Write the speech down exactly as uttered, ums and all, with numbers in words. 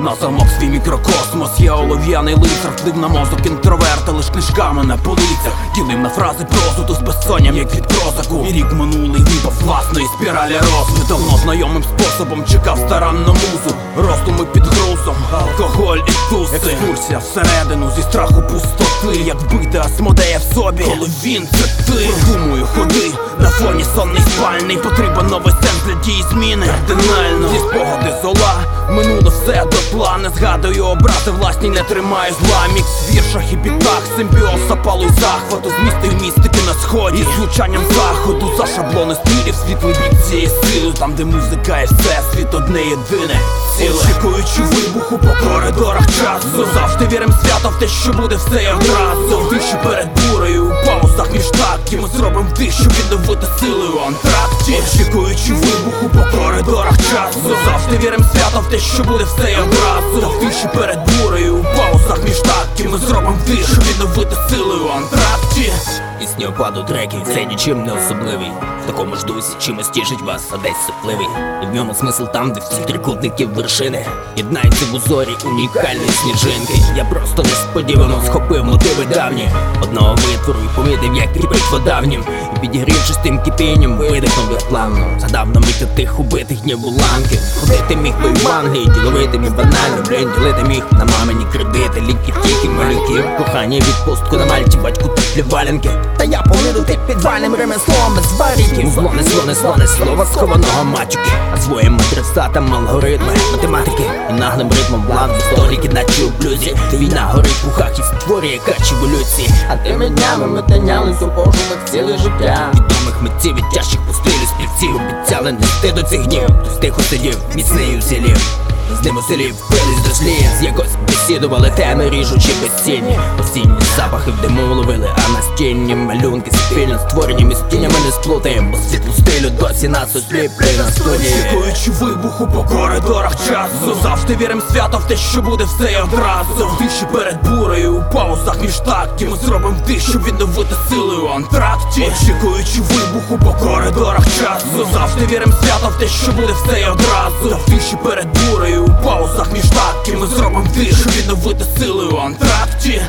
На замок свій мікрокосмос, я олов'яний лицар, вплив на мозок інтроверта, лиш книжками на полицях. Ділив на фрази прозу, ту з безсонням, як від прозаку. І рік минулий випав власної спіралі росту. Давно знайомим способом чекав старанну музу. Роздуми під грузом, алкоголь і туси. Екскурсія всередину зі страху пустоти. Як вбити Асмодея в собі, коли він це ти. Продумую ходи, на фоні сонний спальний. Потрібен новий сенс для дії зміни. Кардинально, зі спогади зола, минуло все дотла. Не згадую образи власні, не тримаю зла. Мікс в віршах і бітах, симбіоз запалу й захвату. Змістив містики на сході, і звучанням заходу. За шаблони стилів, світлий бік цієї сили. Там, де музика і всесвіт одне єдине ціле. Очікуючи вибуху по коридорах часу, завжди вірим свято в те, що буде все і одразу. В тиші перед бурею, у паузах між тактів. Ми зробим вдих, щоб відновити сили у антракті. Очікуючи вибуху по коридорах часу, завжди вірим свято в те, що буде все і одразу. В тиші перед бурею, у паузах між тактів. Ми зробим вдих, щоб відновити сили у антракті. І снігопаду треків, це нічим не особливий. В такому ж дусі чимось тішить вас, а десь сопливий. І в ньому смисл там, де всіх трикутників вершини єднаються в узорі унікальної сніжинки. Я просто несподівано схопив мотиви давні одного витвору і помітив, як кипить вода в нім. І підігрівшись тим кипінням, видихнув безплавно. Згадав на мить тих убитих днів уланки. Ходити міг би в Англії, діловити міг банально. Блін, ділити міг на мамині кредити, ліки, тільки малюків. Кохання, відпустку на Мальті, батьку теплі валянки. Та я помилити підвальним ремеслом без варіків. Зло несло, несло, несло вас схованого матюки. А своїм адресатам алгоритми математики і наглим ритмом влад в історики, наче у блюзі. Війна горить в ухах і створює кач еволюції. А тими днями ми тинялись у пошуках ціле життя. Відомих митців від тяжчих пустились співців. Обіцяли нести до цих днів. Хтось тихо сидів, міцний усілів. З ним оселів впились до сліз. Якось бесідували теми, ріжучи безцінні. Осінні запахи в диму ловили, а настінні малюнки спільно створені між тінями не сплутаємо. Бо світлу стилю досі нас осліплює на студії. Очікуючи вибуху по коридорах часу, завжди вірим свято в те, що буде все і одразу. В тиші перед бурею, у паузах між тактів. Ми зробим вдих, щоб відновити сили у антракті. Очікуючи вибуху по коридорах часу, завжди вірим свято в те, що буде все і одразу. В тиші перед бурею, у паузах між тактів. Ми зробим вдих, щоб відновити сили у антракті.